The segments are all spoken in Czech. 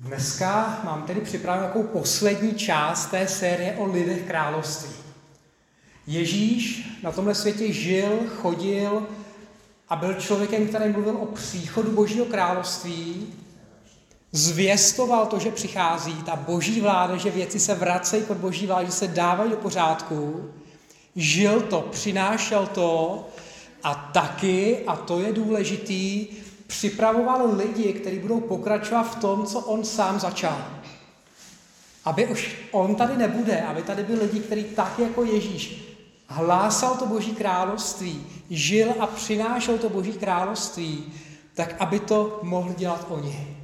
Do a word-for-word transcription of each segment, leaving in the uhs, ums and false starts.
Dneska mám tedy připravenou takovou poslední část té série o lidech království. Ježíš na tomhle světě žil, chodil a byl člověkem, který mluvil o příchodu Božího království, zvěstoval to, že přichází ta boží vláda, že věci se vracejí pod boží vládu, že se dávají do pořádku, žil to, přinášel to a taky, a to je důležitý, připravoval lidi, kteří budou pokračovat v tom, co on sám začal. Aby už on tady nebude, aby tady byli lidi, kteří tak jako Ježíš hlásal to Boží království, žil a přinášel to Boží království, tak aby to mohli dělat oni.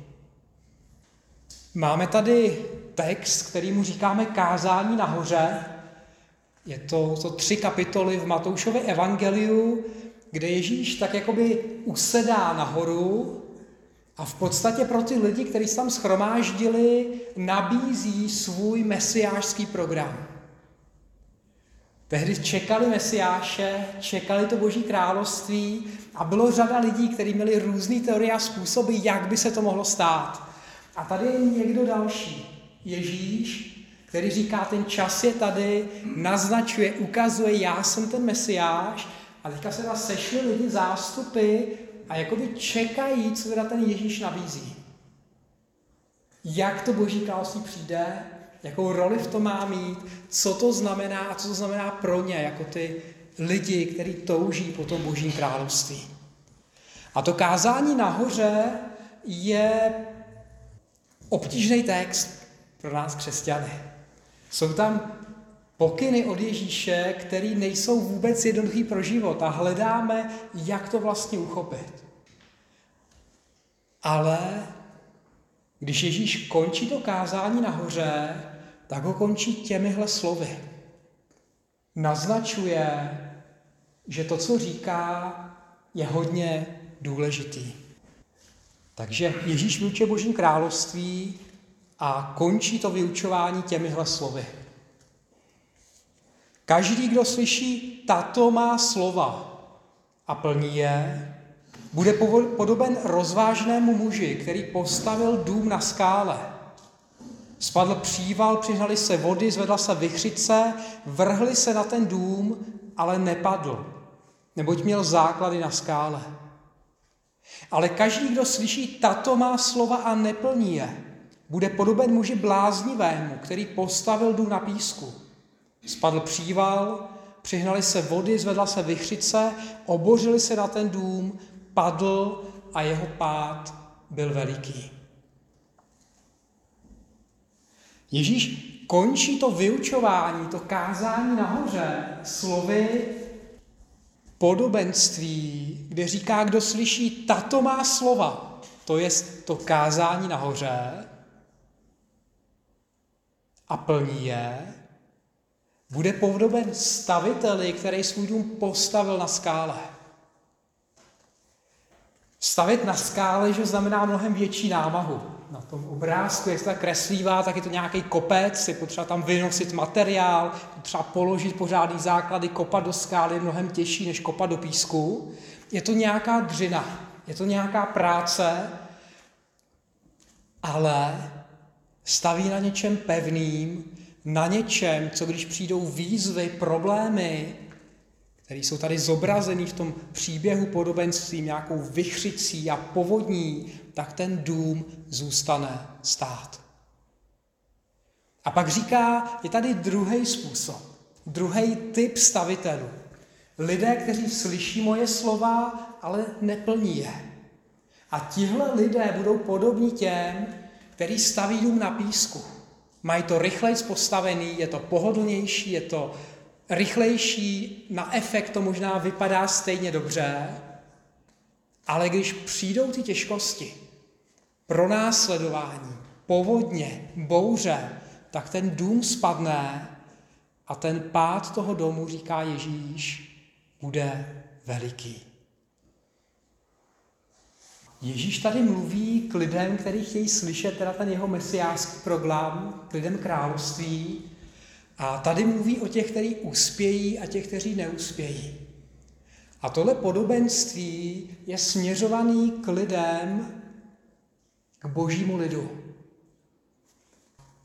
Máme tady text, kterýmu říkáme kázání nahoře. Je to, to tři kapitoly v Matoušově evangeliu, kde Ježíš tak jakoby usedá nahoru a v podstatě pro ty lidi, kteří se tam shromáždili, nabízí svůj mesiášský program. Tehdy čekali Mesiáše, čekali to Boží království a bylo řada lidí, kteří měli různé teorie a způsoby, jak by se to mohlo stát. A tady je někdo další, Ježíš, který říká, ten čas je tady, naznačuje, ukazuje, já jsem ten Mesiáš. A teďka se tam sešli lidi, zástupy a jakoby čekají, co teda ten Ježíš nabízí. Jak to Boží království přijde, jakou roli v tom má mít, co to znamená a co to znamená pro ně, jako ty lidi, kteří touží po tom Božím království. A to kázání nahoře je obtížný text pro nás křesťany. Jsou tam pokyny od Ježíše, které nejsou vůbec jednoduchý pro život a hledáme, jak to vlastně uchopit. Ale když Ježíš končí to kázání nahoře, tak ho končí těmihle slovy. Naznačuje, že to, co říká, je hodně důležitý. Takže Ježíš vyučuje Božím království a končí to vyučování těmihle slovy. Každý, kdo slyší tato má slova a plní je, bude podoben rozvážnému muži, který postavil dům na skále. Spadl příval, přihnali se vody, zvedla se vichřice, vrhli se na ten dům, ale nepadl, neboť měl základy na skále. Ale každý, kdo slyší tato má slova a neplní je, bude podoben muži bláznivému, který postavil dům na písku. Spadl příval, přihnali se vody, zvedla se vichřice, obořili se na ten dům, padl a jeho pád byl veliký. Ježíš končí to vyučování, to kázání nahoře slovy podobenství, kde říká, kdo slyší tato má slova, to je to kázání nahoře a plní je, bude podoben staviteli, který svůj dům postavil na skále. Stavit na skále, že znamená mnohem větší námahu. Na tom obrázku, jak se tak kreslívá, tak je to nějaký kopec, je potřeba tam vynosit materiál, potřeba položit pořádný základy, kopat do skály je mnohem těžší, než kopat do písku. Je to nějaká dřina, je to nějaká práce, ale staví na něčem pevným, na něčem, co když přijdou výzvy, problémy, které jsou tady zobrazený v tom příběhu podobenství, nějakou vichřicí a povodní, tak ten dům zůstane stát. A pak říká, je tady druhý způsob, druhý typ stavitelů. Lidé, kteří slyší moje slova, ale neplní je. A tihle lidé budou podobní těm, kteří staví dům na písku. Mají to rychleji postavený, je to pohodlnější, je to rychlejší, na efekt to možná vypadá stejně dobře, ale když přijdou ty těžkosti, pronásledování, povodně, bouře, tak ten dům spadne a ten pád toho domu, říká Ježíš, bude veliký. Ježíš tady mluví k lidem, kteří chtějí slyšet teda ten jeho mesiářský program, k lidem království. A tady mluví o těch, kteří uspějí a těch, kteří neuspějí. A tohle podobenství je směřovaný k lidem, k božímu lidu.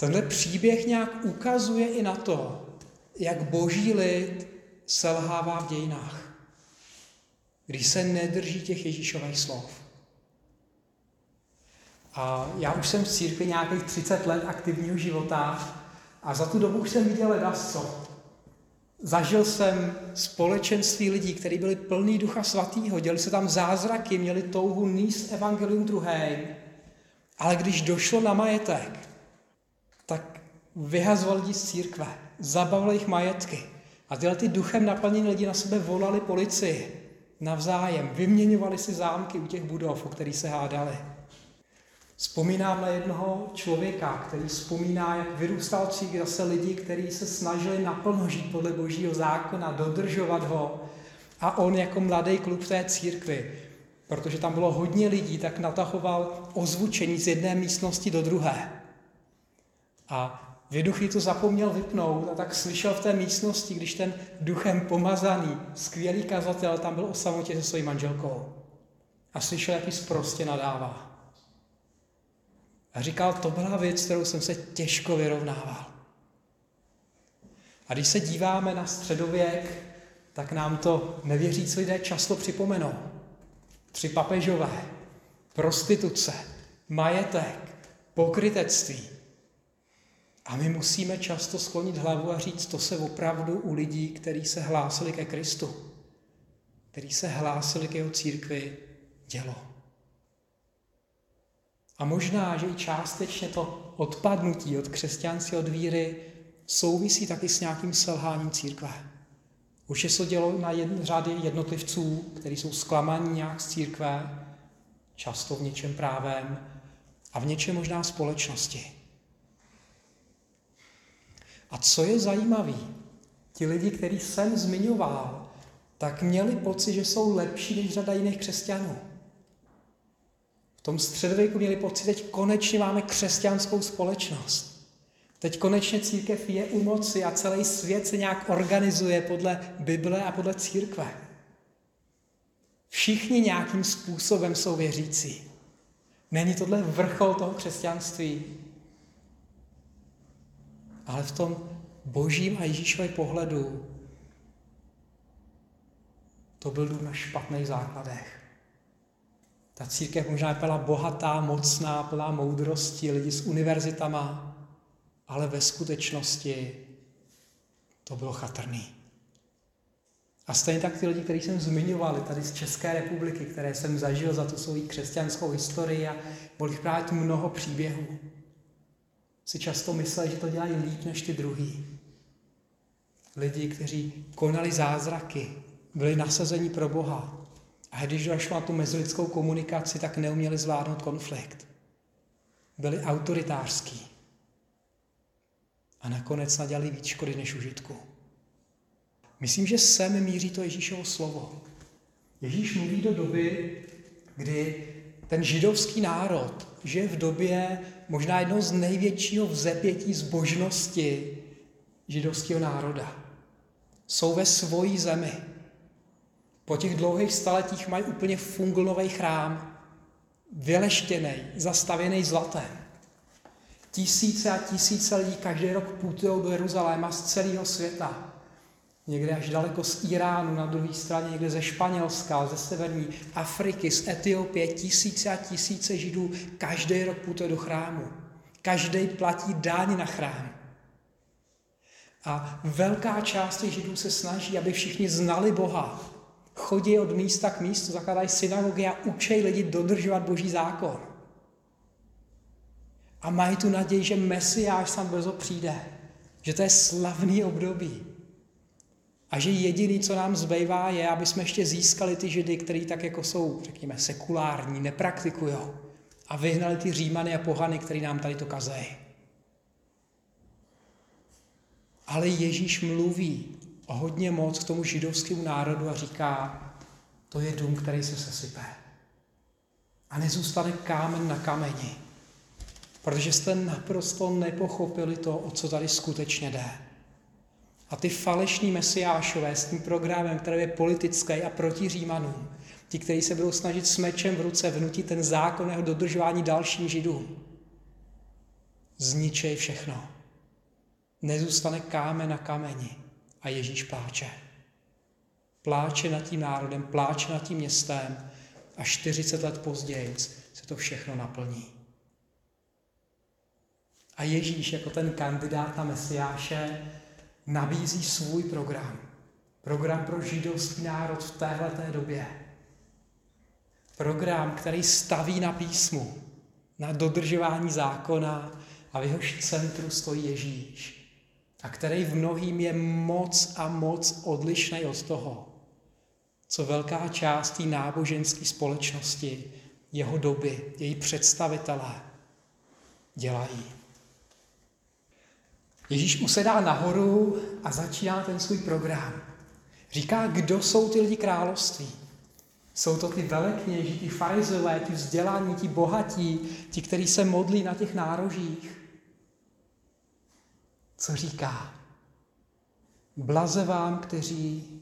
Tenhle příběh nějak ukazuje i na to, jak boží lid selhává v dějinách, když se nedrží těch Ježíšových slov. A já už jsem v církvi nějakých třicet let aktivního života a za tu dobu už jsem viděl ledasco. Zažil jsem společenství lidí, kteří byli plní Ducha Svatého, děli se tam zázraky, měli touhu níst evangelium druhým, ale když došlo na majetek, tak vyhazovali lidi z církve, zabavili jich majetky a tyhle ty duchem naplnění lidi na sebe volali policii navzájem, vyměňovali si zámky u těch budov, o kterých se hádali. Vzpomínám na jednoho člověka, který vzpomíná, jak vyrůstal v církvi zase lidi, kteří se snažili naplno žít podle božího zákona, dodržovat ho. A on jako mladý kluk v té církvi, protože tam bylo hodně lidí, tak natahoval ozvučení z jedné místnosti do druhé. A věduchý to zapomněl vypnout a tak slyšel v té místnosti, když ten duchem pomazaný, skvělý kazatel tam byl o samotě se svojí manželkou. A slyšel, jak jí sprostě nadává. A říkal, to byla věc, kterou jsem se těžko vyrovnával. A když se díváme na středověk, tak nám to nevěřící lidé často připomenou. Tři papežové, prostituce, majetek, pokrytectví. A my musíme často sklonit hlavu a říct, to se opravdu u lidí, kteří se hlásili ke Kristu, kteří se hlásili k jeho církvi, dělo. A možná, že i částečně to odpadnutí od křesťanství, od víry souvisí taky s nějakým selháním církve. Už je se dělo na jedn, řady jednotlivců, kteří jsou zklamaní nějak z církve, často v něčem právem a v něčem možná společnosti. A co je zajímavé, ti lidi, který jsem zmiňoval, tak měli pocit, že jsou lepší než řada jiných křesťanů. V tom středověku měli pocit, teď konečně máme křesťanskou společnost. Teď konečně církev je u moci a celý svět se nějak organizuje podle Bible a podle církve. Všichni nějakým způsobem jsou věřící. Není tohle vrchol toho křesťanství? Ale v tom božím a Ježíšově pohledu to byl dům na špatných základech. Ta církev možná byla bohatá, mocná, plná moudrosti, lidi s univerzitama, ale ve skutečnosti to bylo chatrný. A stejně tak ty lidi, kteří jsem zmiňoval, tady z České republiky, které jsem zažil za tu svou křesťanskou historii a mohl jich právě tu mnoho příběhů, si často mysleli, že to dělají líp než ty druhý. Lidi, kteří konali zázraky, byli nasazení pro Boha. A když došlo na tu mezilidskou komunikaci, tak neuměli zvládnout konflikt. Byli autoritářský. A nakonec nadělali víc škody než užitku. Myslím, že sem míří to Ježíšovo slovo. Ježíš mluví do doby, kdy ten židovský národ žije v době možná jednoho z největšího vzepětí zbožnosti židovského národa. Jsou ve svojí zemi. Po těch dlouhých staletích mají úplně funglnový chrám, vyleštěný, zastavěný zlatem. Tisíce a tisíce lidí každý rok putují do Jeruzaléma z celého světa. Někde až daleko z Iránu, na druhé straně někde ze Španělska, ze severní Afriky, z Etiopie, tisíce a tisíce Židů každý rok putuje do chrámu. Každý platí dáň na chrám. A velká část těch Židů se snaží, aby všichni znali Boha. Chodí od místa k místu, zakládají synagogy a učí lidi dodržovat Boží zákon. A mají tu naději, že Mesiáš sám brzo přijde. Že to je slavný období. A že jediný, co nám zbývá, je, aby jsme ještě získali ty Židy, kteří tak jako jsou, řekněme, sekulární, nepraktikují. A vyhnali ty Římany a pohany, který nám tady to kazejí. Ale Ježíš mluví o hodně moc k tomu židovskému národu a říká, to je dům, který se sesype. A nezůstane kámen na kameni. Protože jste naprosto nepochopili to, o co tady skutečně jde. A ty falešní mesiášové s tím programem, který je politický a proti Římanům, ti, kteří se budou snažit s mečem v ruce vnutit ten zákon jeho dodržování dalším Židům, zničej všechno. Nezůstane kámen na kameni. A Ježíš pláče. Pláče nad tím národem, pláče nad tím městem a čtyřicet let později se to všechno naplní. A Ježíš jako ten kandidát na Mesiáše nabízí svůj program. Program pro židovský národ v téhleté době. Program, který staví na písmu, na dodržování zákona a v jehož centru stojí Ježíš. A který v mnohým je moc a moc odlišný od toho, co velká část té náboženské společnosti, jeho doby, její představitelé dělají. Ježíš usedá nahoru a začíná ten svůj program. Říká, kdo jsou ty lidi království. Jsou to ty velekněži, ty farizové, ti vzdělaní, ti bohatí, ti, kteří se modlí na těch nárožích. Co říká? Blaze vám, kteří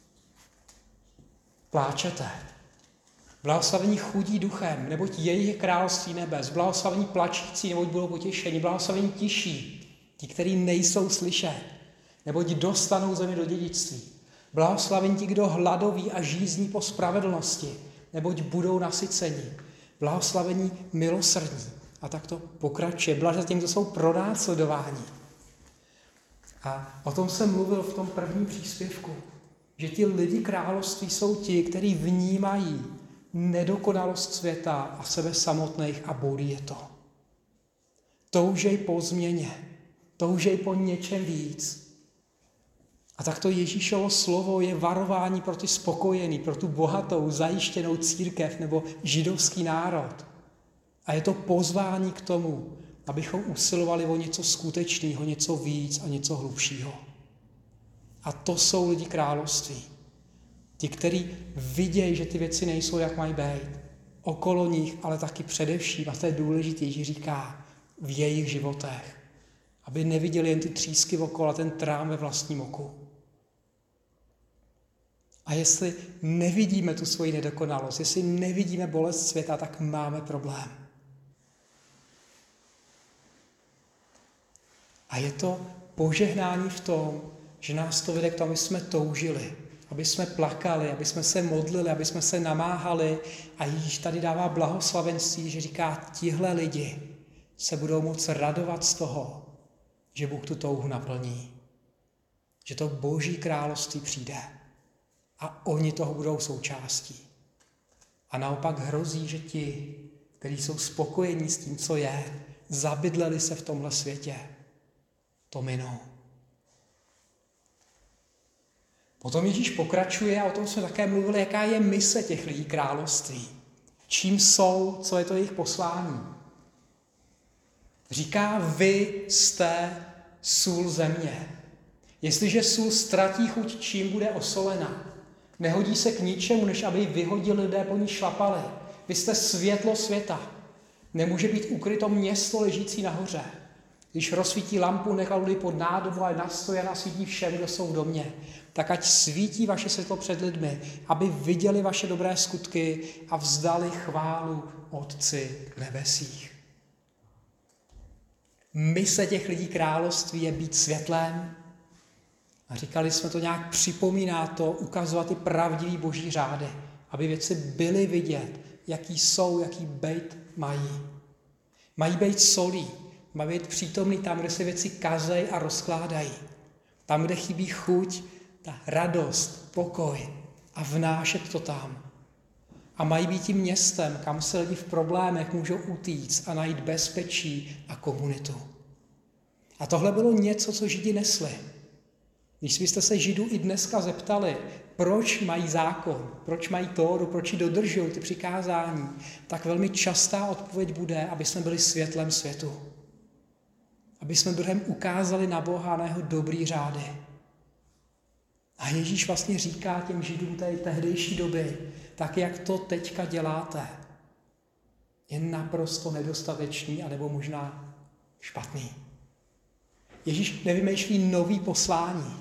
pláčete. Blahoslavení chudí duchem, neboť jejich je království nebes. Blahoslavení plačící, neboť budou potěšení. Blahoslavení tiší, ti, kteří nejsou slyšet, neboť dostanou zemi do dědictví. Blahoslavení ti, kdo hladoví a žízní po spravedlnosti, neboť budou nasyceni. Blahoslavení milosrdní. A tak to pokračuje. Blaze těm, kdo jsou pronásledováni. A o tom jsem mluvil v tom prvním příspěvku, že ti lidi království jsou ti, kteří vnímají nedokonalost světa a sebe samotných a bolí je to. Toužej po změně, toužej po něčem víc. A tak to Ježíšovo slovo je varování pro ty spokojený, pro tu bohatou, zajištěnou církev nebo židovský národ. A je to pozvání k tomu, abychom usilovali o něco skutečného, něco víc a něco hlubšího. A to jsou lidi království. Ti, kteří vidějí, že ty věci nejsou, jak mají být. Okolo nich, ale taky především, a to je důležité, že říká, v jejich životech. Aby neviděli jen ty třísky okolo a ten trám ve vlastním oku. A jestli nevidíme tu svoji nedokonalost, jestli nevidíme bolest světa, tak máme problém. A je to požehnání v tom, že nás to vede k tomu, aby jsme toužili, aby jsme plakali, aby jsme se modlili, aby jsme se namáhali. A Ježíš tady dává blahoslavenství, že říká, tihle lidi se budou moct radovat z toho, že Bůh tu touhu naplní. Že to Boží království přijde. A oni toho budou součástí. A naopak hrozí, že ti, kteří jsou spokojení s tím, co je, zabydleli se v tomhle světě, to minou. Potom Ježíš pokračuje, a o tom jsme také mluvili, jaká je mise těch lidí království. Čím jsou, co je to jejich poslání. Říká, vy jste sůl země. Jestliže sůl ztratí chuť, čím bude osolena? Nehodí se k ničemu, než aby ji vyhodili lidé, po ní šlapali. Vy jste světlo světa. Nemůže být ukryto město ležící nahoře. Když rozsvítí lampu, nechá lidi pod nádobu, ale nastoje a svítí všem, kdo jsou v domě. Tak ať svítí vaše světlo před lidmi, aby viděli vaše dobré skutky a vzdali chválu Otci v nebesích. Mise těch lidí království je být světlem. A říkali jsme to nějak, připomíná to, ukazovat ty pravdivý boží řády, aby věci byly vidět, jaký jsou, jaký bejt mají. Mají být solí, mají být přítomný tam, kde se věci kazej a rozkládají. Tam, kde chybí chuť, ta radost, pokoj a vnášet to tam. A mají být tím městem, kam se lidi v problémech můžou utíct a najít bezpečí a komunitu. A tohle bylo něco, co Židi nesli. Když byste se Židů i dneska zeptali, proč mají zákon, proč mají Tóru, proč ji dodržují ty přikázání, tak velmi častá odpověď bude, aby jsme byli světlem světu. Aby jsme druhém ukázali na Boha a na jeho dobrý řády. A Ježíš vlastně říká těm Židům té tehdejší doby, tak jak to teďka děláte, je naprosto nedostatečný, anebo možná špatný. Ježíš nevymýšlí nový poslání,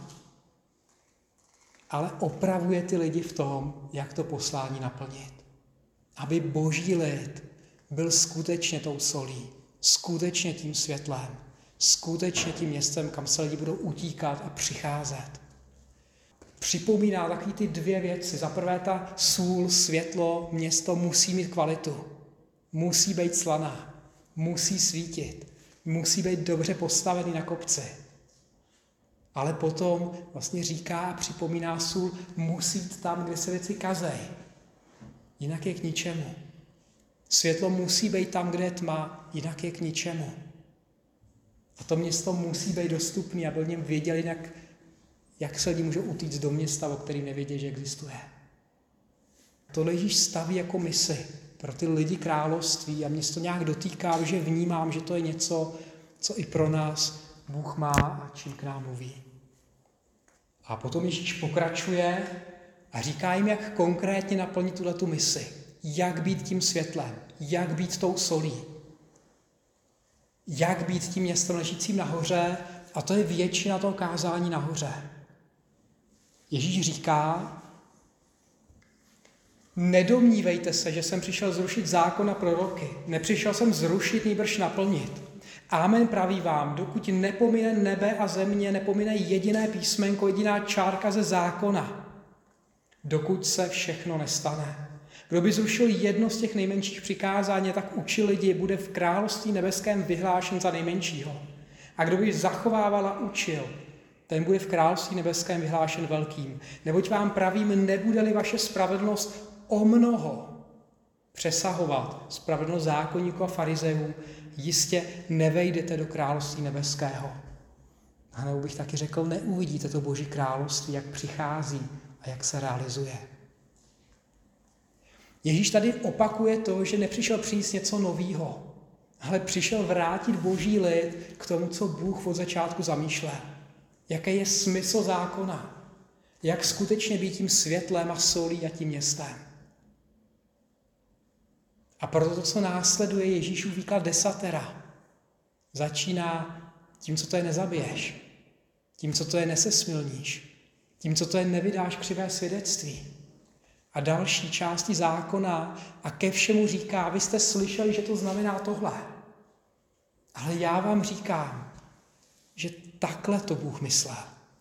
ale opravuje ty lidi v tom, jak to poslání naplnit. Aby boží lid byl skutečně tou solí, skutečně tím světlem, skutečně tím městem, kam se lidi budou utíkat a přicházet. Připomíná taky ty dvě věci. Za prvé ta sůl, světlo, město musí mít kvalitu. Musí být slaná. Musí svítit. Musí být dobře postavený na kopci. Ale potom vlastně říká a připomíná sůl, musí jít tam, kde se věci kazej. Jinak je k ničemu. Světlo musí být tam, kde je tma, jinak je k ničemu. A to město musí být dostupné, aby o něm věděli, jinak jak se lidi můžou utíct do města, o kterým nevědí, že existuje. Tohle Ježíš staví jako misi pro ty lidi království a mě se to nějak dotýká, že vnímám, že to je něco, co i pro nás Bůh má a čím k nám mluví. A potom Ježíš pokračuje a říká jim, jak konkrétně naplnit tuhletu misi. Jak být tím světlem, jak být tou solí. Jak být tím městem ležícím nahoře, a to je většina toho kázání nahoře. Ježíš říká, nedomnívejte se, že jsem přišel zrušit zákon a proroky. Nepřišel jsem zrušit, nýbrž naplnit. Amen praví vám, dokud nepomine nebe a země, nepomine jediné písmenko, jediná čárka ze zákona, dokud se všechno nestane. Kdo by zrušil jedno z těch nejmenších přikázání, tak učil lidi, bude v království nebeském vyhlášen za nejmenšího. A kdo by zachovával a učil, ten bude v království nebeském vyhlášen velkým. Neboť vám pravím, nebude-li vaše spravedlnost o mnoho přesahovat spravedlnost zákonníků a farizejů, jistě nevejdete do království nebeského. A nebo bych taky řekl, neuvidíte to Boží království, jak přichází a jak se realizuje. Ježíš tady opakuje to, že nepřišel přinést něco nového, ale přišel vrátit Boží lid k tomu, co Bůh od začátku zamýšlel. Jaký je smysl zákona? Jak skutečně být tím světlem a solí a tím městem? A proto to, co následuje, Ježíšův výklad desatera. Začíná tím, co to je nezabiješ, tím, co to je nesesmilníš, tím, co to je nevydáš křivé svědectví. A další části zákona a ke všemu říká, vy jste slyšeli, že to znamená tohle. Ale já vám říkám, že takhle to Bůh myslel.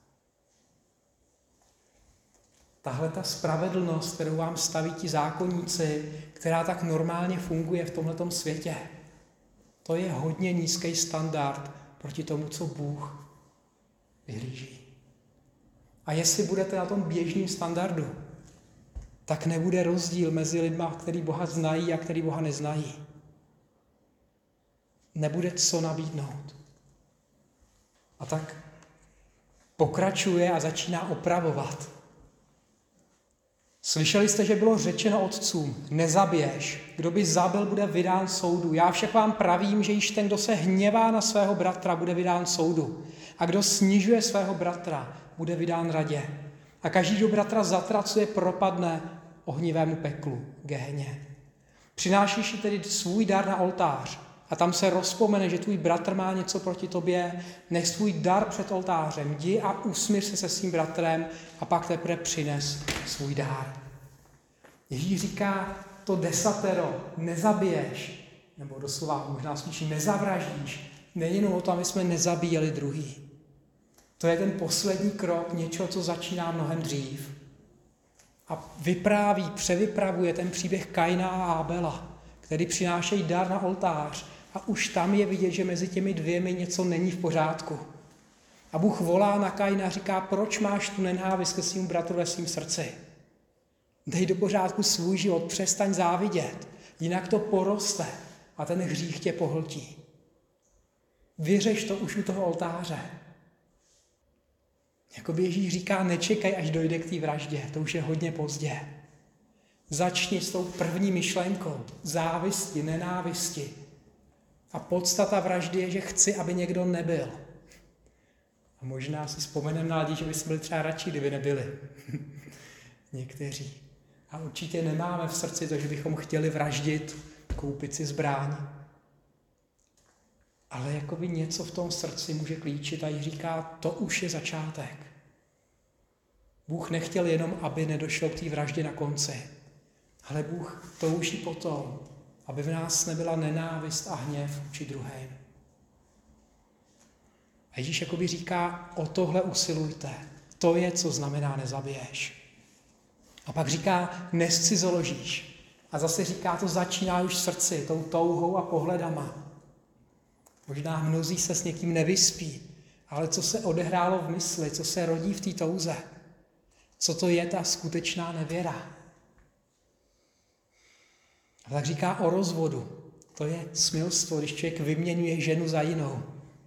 Tahle ta spravedlnost, kterou vám staví ti zákonníci, která tak normálně funguje v tomhletom světě, to je hodně nízký standard proti tomu, co Bůh vyhlíží. A jestli budete na tom běžném standardu, tak nebude rozdíl mezi lidma, který Boha znají a který Boha neznají. Nebude co nabídnout. A tak pokračuje a začíná opravovat. Slyšeli jste, že bylo řečeno otcům, nezabiješ, kdo by zabil, bude vydán soudu. Já však vám pravím, že již ten, kdo se hněvá na svého bratra, bude vydán soudu. A kdo snižuje svého bratra, bude vydán radě. A každý, kdo bratra zatracuje, propadne ohnivému peklu, Geheně. Přinášíš tedy svůj dar na oltář a tam se rozpomene, že tvůj bratr má něco proti tobě, nech svůj dar před oltářem, jdi a usmíř se se svým bratrem a pak teprve přines svůj dar. Ježíš říká to desatero, nezabiješ, nebo doslova možná spíš nezavraždíš, nejenom o tom, aby jsme nezabíjeli druhý. To je ten poslední krok něčeho, co začíná mnohem dřív. A vypráví, převypravuje ten příběh Kaina a Abela, který přinášejí dar na oltář. A už tam je vidět, že mezi těmi dvěmi něco není v pořádku. A Bůh volá na Kaina a říká, proč máš tu nenávist ke svým bratru ve svým srdci? Dej do pořádku svůj život, přestaň závidět, jinak to poroste a ten hřích tě pohltí. Vyřeš to už u toho oltáře. Jakoby Ježíš říká, nečekaj, až dojde k té vraždě, to už je hodně pozdě. Začni s tou první myšlenkou, závisti, nenávisti. A podstata vraždy je, že chci, aby někdo nebyl. A možná si vzpomeneme na lidi, že bychom byli třeba radši, kdyby nebyli. Někteří. A určitě nemáme v srdci to, že bychom chtěli vraždit, koupit si zbraň. Ale jakoby něco v tom srdci může klíčit a jí říká, to už je začátek. Bůh nechtěl jenom, aby nedošlo k té vraždě na konci. Ale Bůh touží potom, aby v nás nebyla nenávist a hněv vůči druhým. A Ježíš jakoby říká, o tohle usilujte. To je, co znamená nezabiješ. A pak říká, nescizoložíš. A zase říká, to začíná už v srdci, tou touhou a pohledama. Možná mnozí se s někým nevyspí, ale co se odehrálo v mysli, co se rodí v té touze, co to je ta skutečná nevěra. A tak říká o rozvodu. To je smilstvo, když člověk vyměňuje ženu za jinou.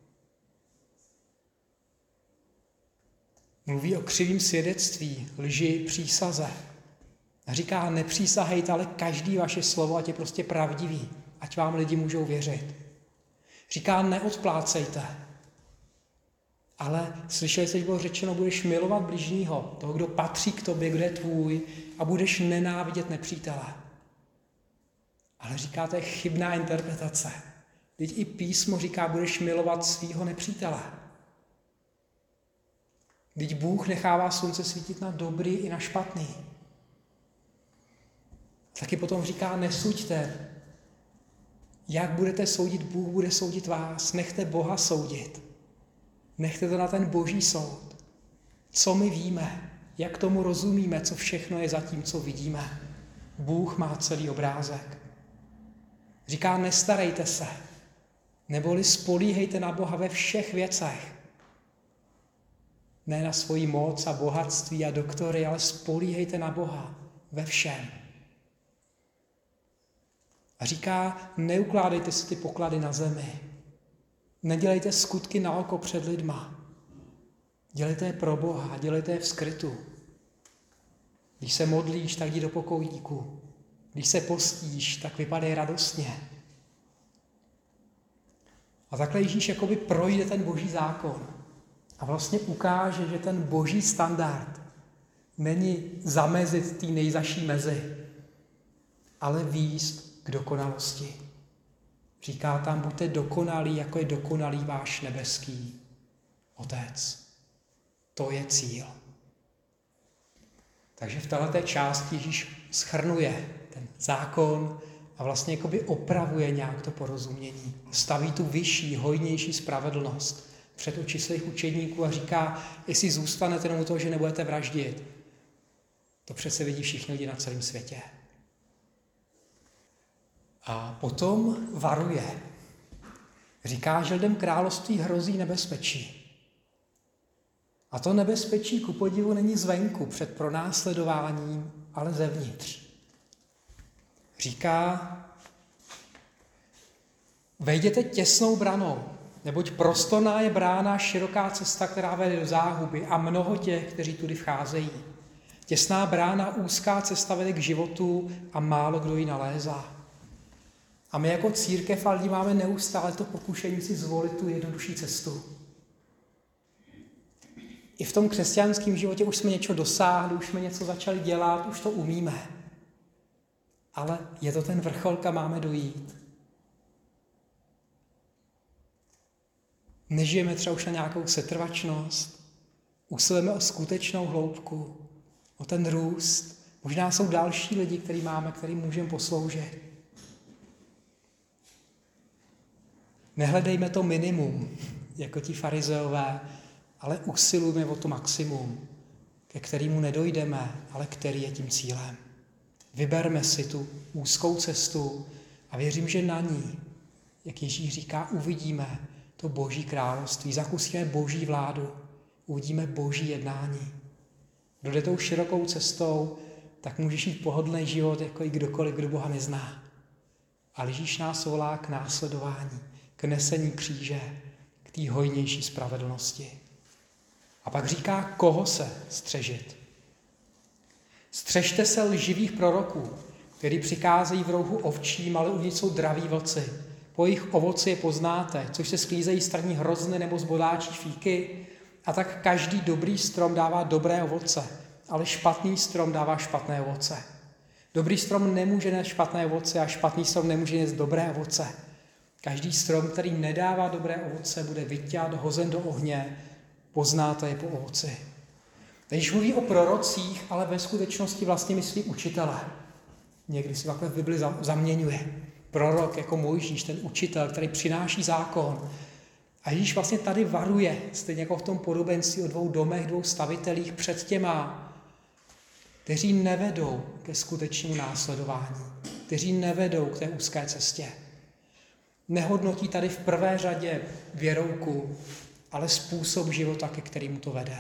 Mluví o křivým svědectví, lži, přísaze. A říká, nepřísahejte, ale každý vaše slovo, ať je prostě pravdivý, ať vám lidi můžou věřit. Říká, neodplácejte. Ale slyšeli jste, že bylo řečeno, budeš milovat bližního, toho, kdo patří k tobě, kdo je tvůj, a budeš nenávidět nepřítele. Ale říká, to je chybná interpretace. Teď i písmo říká, budeš milovat svýho nepřítele. Teď Bůh nechává slunce svítit na dobrý i na špatný. Taky potom říká, nesuďte. Jak budete soudit, Bůh bude soudit vás. Nechte Boha soudit. Nechte to na ten boží soud. Co my víme, jak tomu rozumíme, co všechno je za tím, co vidíme. Bůh má celý obrázek. Říká, nestarejte se, neboli spolíhejte na Boha ve všech věcech. Ne na svoji moc a bohatství a doktory, ale spolíhejte na Boha ve všem. A říká, neukládejte si ty poklady na zemi. Nedělejte skutky na oko před lidma. Dělejte je pro Boha, dělejte je v skrytu. Když se modlíš, tak jdi do pokojíku. Když se postíš, tak vypadej radostně. A takhle Ježíš jakoby projde ten boží zákon a vlastně ukáže, že ten boží standard není zamezit té nejzaší mezi, ale vést k dokonalosti. Říká tam, buďte dokonalí, jako je dokonalý váš nebeský Otec. To je cíl. Takže v této části Ježíš shrnuje ten zákon a vlastně jakoby opravuje nějak to porozumění. Staví tu vyšší, hojnější spravedlnost před oči svých učedníků a říká, jestli zůstanete jenom u toho, že nebudete vraždit, to přece vidí všichni lidi na celém světě. A potom varuje. Říká, že lidem království hrozí nebezpečí. A to nebezpečí ku podivu není zvenku před pronásledováním, ale zevnitř. Říká, vejděte těsnou branou, neboť prostorná je brána, široká cesta, která vede do záhuby a mnoho těch, kteří tudy vcházejí. Těsná brána, úzká cesta vede k životu a málo kdo ji nalézá. A my jako církev a lidi máme neustále to pokušení si zvolit tu jednodušší cestu. I v tom křesťanském životě už jsme něco dosáhli, už jsme něco začali dělat, už to umíme. Ale je to ten vrchol, kam máme dojít. Nežijeme třeba už na nějakou setrvačnost, usilujeme o skutečnou hloubku, o ten růst. Možná jsou další lidi, který máme, kterým můžeme posloužit. Nehledejme to minimum, jako ti farizeové, ale usilujme o to maximum, ke kterému nedojdeme, ale který je tím cílem. Vyberme si tu úzkou cestu a věřím, že na ní, jak Ježíš říká, uvidíme to boží království, zakusíme boží vládu, uvidíme boží jednání. Kdo jde tou širokou cestou, tak může žít pohodlný život, jako i kdokoliv, kdo Boha nezná. A Ježíš nás volá k následování, k nesení kříže, k té hojnější spravedlnosti. A pak říká, koho se střežit. Střežte se lživých proroků, kteří přicházejí v rohu ovčím, ale uvnitř jsou draví vlci. Po jejich ovoci je poznáte, což se sklízejí straní hrozny nebo zbodáčí fíky. A tak každý dobrý strom dává dobré ovoce, ale špatný strom dává špatné ovoce. Dobrý strom nemůže nést špatné ovoce a špatný strom nemůže nést dobré ovoce. Každý strom, který nedává dobré ovoce, bude vyťat, hozen do ohně, poznáte je po ovoci. Když mluví o prorocích, ale ve skutečnosti vlastně myslí učitele. Někdy si takhle v Bibli zaměňuje. prorok, jako Mojžíš, ten učitel, který přináší zákon. A Ježíš vlastně tady varuje, stejně jako v tom podobenství o dvou domech, dvou stavitelích před těma, kteří nevedou ke skutečnému následování, kteří nevedou k té úzké cestě. Nehodnotí tady v prvé řadě věrouku, ale způsob života, ke kterému to vede.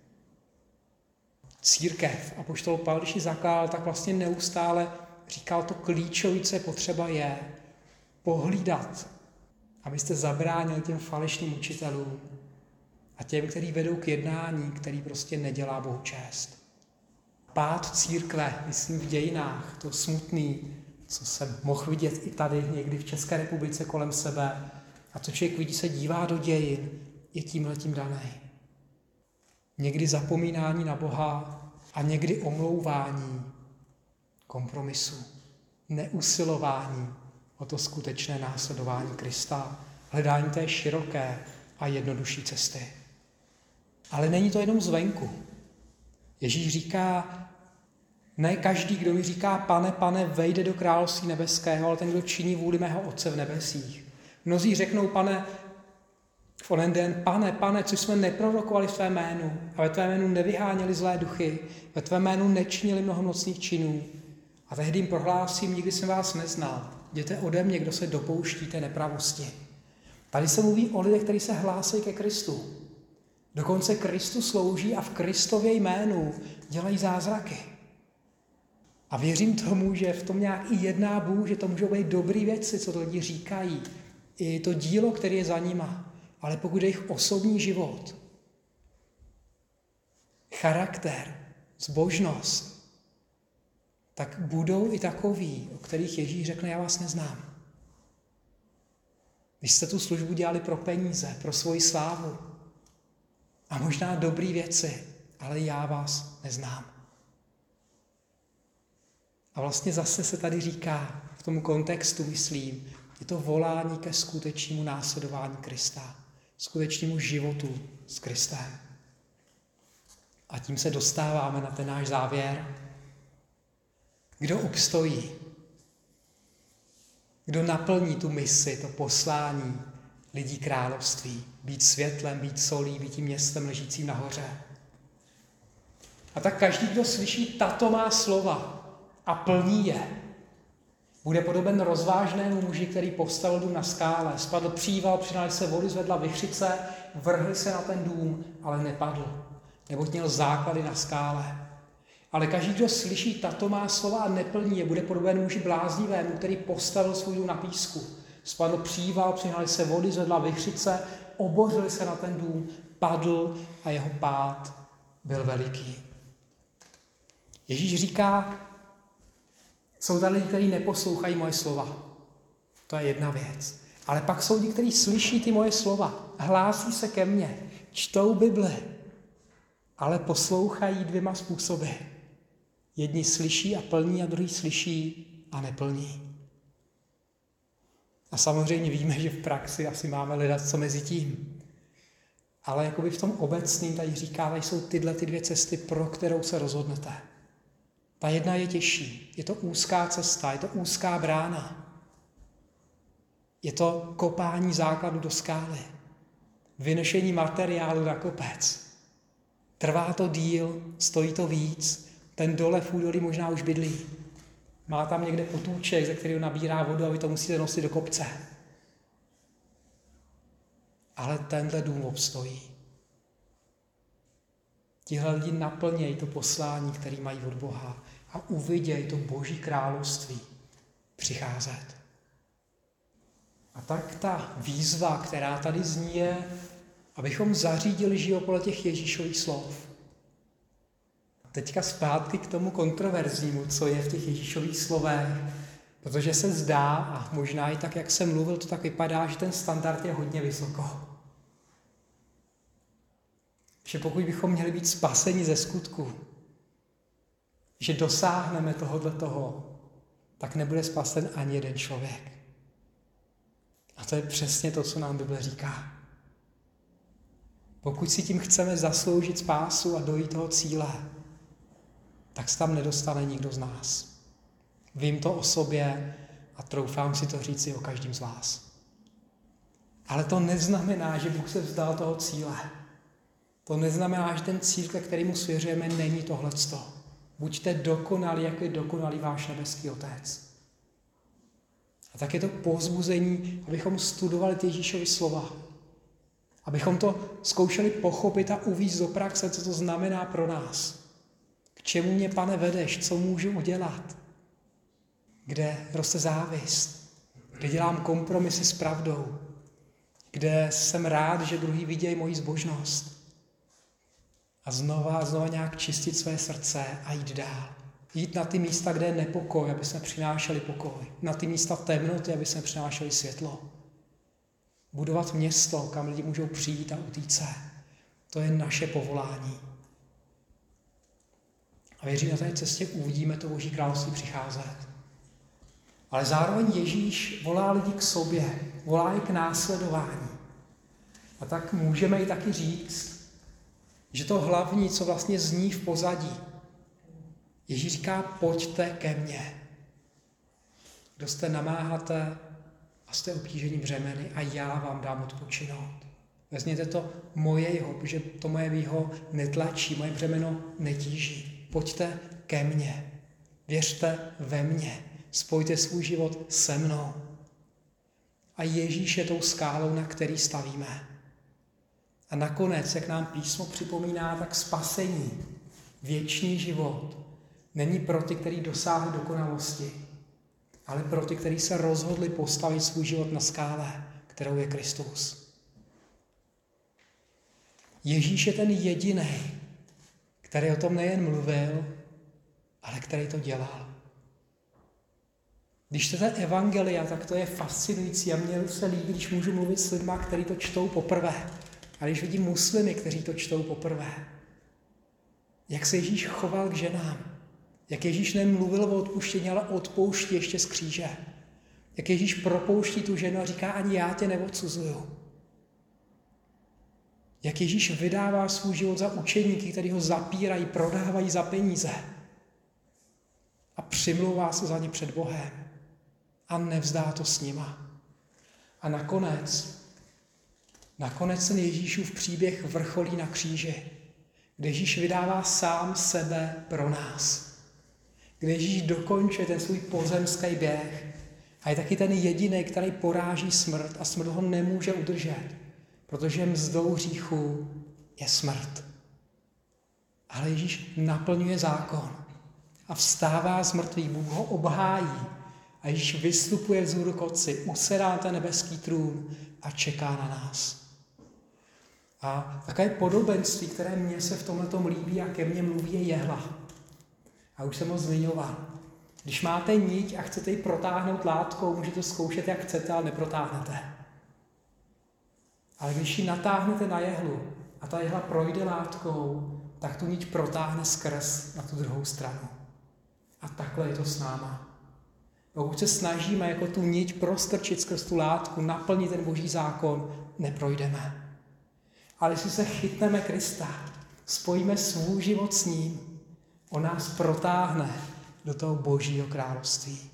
Církev, apoštol Pavel, když ji zakládal, tak vlastně neustále říkal, to klíčové, co je potřeba, je pohlídat, abyste zabránili těm falešným učitelům a těm, kteří vedou k jednání, který prostě nedělá Bohu čest. Pád církve, myslím v dějinách, to smutný, co jsem mohl vidět i tady někdy v České republice kolem sebe, a to člověk vidí, se dívá do dějin, je tímhletím daný. Někdy zapomínání na Boha a někdy omlouvání, kompromisu, neusilování o to skutečné následování Krista, hledání té široké a jednodušší cesty. Ale není to jenom zvenku. Ježíš říká, ne každý, kdo mi říká, pane, pane, vejde do království nebeského, ale ten, kdo činí vůli mého Otce v nebesích. Mnozí řeknou, pane, v onen den, pane, pane, co jsme neprorokovali v tvé jménu a ve tvé jménu nevyháněli zlé duchy, ve tvé jménu nečinili mnohomocných činů. A tehdy jim prohlásím, nikdy jsem vás neznal. Jděte ode mě, kdo se dopouští té nepravosti. Tady se mluví o lidech, kteří se hlásí ke Kristu. Dokonce Kristu slouží a v Kristově jménu dělají zázraky. A věřím tomu, že v tom nějak i jedná Bůh, že to můžou být dobré věci, co to lidi říkají. I to dílo, které je za nima. Ale pokud je jejich osobní život, charakter, zbožnost, tak budou i takoví, o kterých Ježíš řekne, já vás neznám. Vy jste tu službu dělali pro peníze, pro svoji slávu a možná dobré věci, ale já vás neznám. A vlastně zase se tady říká, v tom kontextu myslím, je to volání ke skutečnému následování Krista, skutečnému životu s Kristem. A tím se dostáváme na ten náš závěr. Kdo obstojí? Kdo naplní tu misi, to poslání lidí království? Být světlem, být solí, být tím městem ležícím nahoře. A tak každý, kdo slyší tato má slova a plní je, bude podoben rozvážnému muži, který postavil dům na skále. Spadl příval, přinali se vody, zvedla vichřice, vrhli se na ten dům, ale nepadl, neboť měl základy na skále. Ale každý, kdo slyší tato má slova a neplní je, bude podoben muži bláznivému, který postavil svůj dům na písku. Spadl příval, přinali se vody, zvedla vichřice, obořili se na ten dům, padl a jeho pád byl veliký. Ježíš říká, jsou tady lidi, kteří neposlouchají moje slova. To je jedna věc. Ale pak jsou lidi, kteří slyší ty moje slova, hlásí se ke mně, čtou Bibli, ale poslouchají dvěma způsoby. Jedni slyší a plní a druhý slyší a neplní. A samozřejmě víme, že v praxi asi máme hledat co mezi tím. Ale jakoby v tom obecným tady říká, tady jsou tyhle ty dvě cesty, pro kterou se rozhodnete. Ta jedna je těžší, je to úzká cesta, je to úzká brána. Je to kopání základu do skály, vynešení materiálu na kopec. Trvá to díl, stojí to víc, ten dole v údolí možná už bydlí. Má tam někde potůček, ze kterého nabírá vodu a vy to musíte nosit do kopce. Ale tenhle dům obstojí. Tihle lidi naplnějí to poslání, které mají od Boha a uvidějí to Boží království přicházet. A tak ta výzva, která tady zní, je, abychom zařídili život podle těch Ježíšových slov. Teďka zpátky k tomu kontroverznímu, co je v těch Ježíšových slovech, protože se zdá, a možná i tak, jak jsem mluvil, to tak vypadá, že ten standard je hodně vysoko. Že pokud bychom měli být spaseni ze skutku, že dosáhneme tohohle toho, tak nebude spasen ani jeden člověk. A to je přesně to, co nám Bible říká. Pokud si tím chceme zasloužit spásu a dojít toho cíle, tak se tam nedostane nikdo z nás. Vím to o sobě a A troufám si to říci o každém z vás. Ale to neznamená, že Bůh se vzdal toho cíle. To neznamená, že ten cíl, ke kterému svěřujeme, není tohleto. Buďte dokonalí, jako je dokonalý váš nebeský Otec. A tak je to povzbuzení, abychom studovali ty Ježíšovy slova. Abychom to zkoušeli pochopit a uvést do praxe, co to znamená pro nás. K čemu mě, Pane, vedeš, co můžu udělat? Kde roste závist? Kde dělám kompromisy s pravdou? Kde jsem rád, že druhý vidějí moji zbožnost? A znova a znova nějak čistit své srdce a jít dál. Jít na ty místa, kde je nepokoj, aby jsme přinášeli pokoj. Na ty místa temnoty, aby jsme přinášeli světlo. Budovat město, kam lidi můžou přijít a utít se. To je naše povolání. A věřím, na té cestě uvidíme to Boží království přicházet. Ale zároveň Ježíš volá lidi k sobě, volá je k následování. A tak můžeme i taky říct, že to hlavní, co vlastně zní v pozadí, Ježíš říká, pojďte ke mně. Kdo jste namáháte a jste obtíženi břemeny a já vám dám odpočinout. Vezměte to moje jeho, protože to moje výho netlačí, moje břemeno netíží. Pojďte ke mně. Věřte ve mně. Spojte svůj život se mnou. A Ježíš je tou skálou, na který stavíme. A nakonec, jak nám písmo připomíná, tak spasení, věčný život, není pro ty, kteří dosáhli dokonalosti, ale pro ty, kteří se rozhodli postavit svůj život na skále, kterou je Kristus. Ježíš je ten jediný, který o tom nejen mluvil, ale který to dělal. Když čtete evangelia, tak to je fascinující a mně se líbí, když můžu mluvit s lidmi, kteří to čtou poprvé. A když vidím muslimy, kteří to čtou poprvé. Jak se Ježíš choval k ženám. Jak Ježíš nemluvil o odpuštění, ale odpouští ještě z kříže. Jak Ježíš propouští tu ženu a říká, ani já tě neodsuzuju. Jak Ježíš vydává svůj život za učeníky, kteří ho zapírají, prodávají za peníze. A přimlouvá se za ně před Bohem. A nevzdá to s nima. A nakonec, nakonec ten Ježíšův příběh vrcholí na kříži, kde Ježíš vydává sám sebe pro nás. Kde Ježíš dokončuje ten svůj pozemský běh a je taky ten jediný, který poráží smrt a smrt ho nemůže udržet, protože mzdou hříchu je smrt. Ale Ježíš naplňuje zákon a vstává z mrtvých, Bůh ho obhájí a Ježíš vystupuje vzhůru k Otci, usedá na ten nebeský trůn a čeká na nás. A takové podobenství, které mně se v tomhletom líbí a ke mně mluví, je jehla. A už jsem ho zmiňoval. Když máte niť a chcete ji protáhnout látkou, můžete zkoušet, jak chcete, ale neprotáhnete. Ale když ji natáhnete na jehlu a ta jehla projde látkou, tak tu niť protáhne skrz na tu druhou stranu. A takhle je to s náma. Pokud se snažíme jako tu niť prostrčit skrz tu látku, naplnit ten Boží zákon, neprojdeme. Ale jestli se chytneme Krista, spojíme svůj život s ním, on nás protáhne do toho Božího království.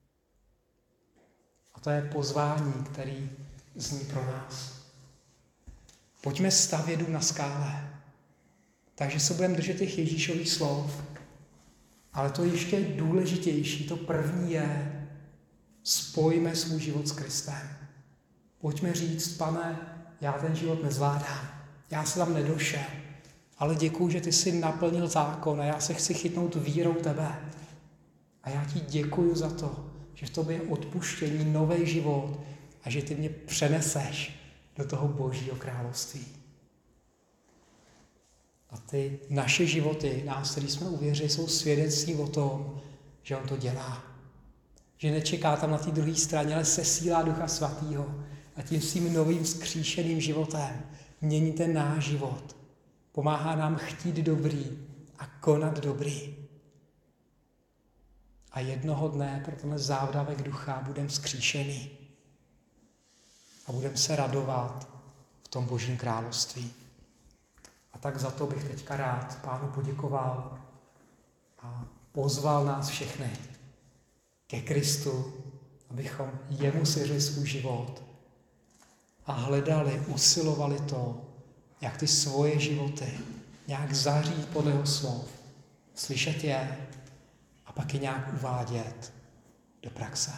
A to je pozvání, který zní pro nás. Pojďme stavět dům na skále. Takže se budeme držet těch Ježíšových slov. Ale to ještě důležitější, to první je, spojíme svůj život s Kristem. Pojďme říct, Pane, já ten život nezvládám. Já se tam nedošel. Ale děkuju, že ty jsi naplnil zákon a já se chci chytnout vírou tebe. A já ti děkuju za to, že v tobě je odpuštění, nový život a že ty mě přeneseš do toho Božího království. A ty naše životy, nás, který jsme uvěřili, jsou svědectví o tom, že on to dělá. Že nečeká tam na té druhé straně, ale sesílá Ducha Svatého a tím svým novým vzkříšeným životem mění ten náš život. Pomáhá nám chtít dobrý a konat dobrý. A jednoho dne pro tenhle závdavek ducha budeme vzkříšený. A budeme se radovat v tom Božím království. A tak za to bych teďka rád Pánu poděkoval a pozval nás všechny ke Kristu abychom jemu svěřili svůj život a hledali, usilovali to, jak ty svoje životy nějak zařídit podle jeho slov, slyšet je a pak je nějak uvádět do praxe.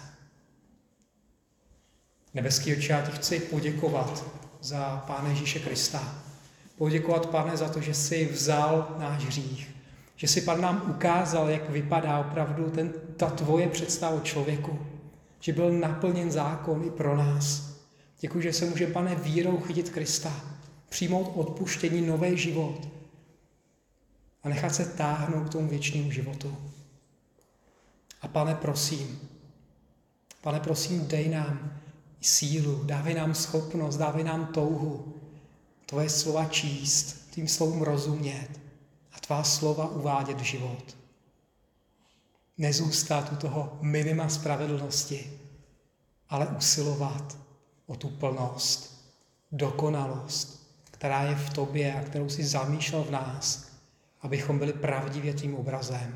Nebeský Otče, já ti chci poděkovat za Pána Ježíše Krista. Poděkovat, Pane, za to, že jsi vzal náš hřích. Že jsi, Pan, nám ukázal, jak vypadá opravdu ten, ta tvoje představa o člověku. Že byl naplněn zákon i pro nás. Děkuji, že se může, Pane, vírou chytit Krista. Přijmout odpuštění, nový život. A nechat se táhnout k tomu věčnému životu. A Pane, prosím, Pane, prosím, dej nám sílu, dávej nám schopnost, dávej nám touhu tvoje slova číst, tím slovům rozumět a tvá slova uvádět v život. Nezůstat u toho minima spravedlnosti, ale usilovat o tu plnost, dokonalost, která je v tobě a kterou jsi zamýšlel v nás, abychom byli pravdivě tvým obrazem,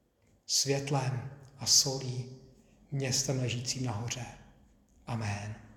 světlem a solí, městem ležícím nahoře. Amen.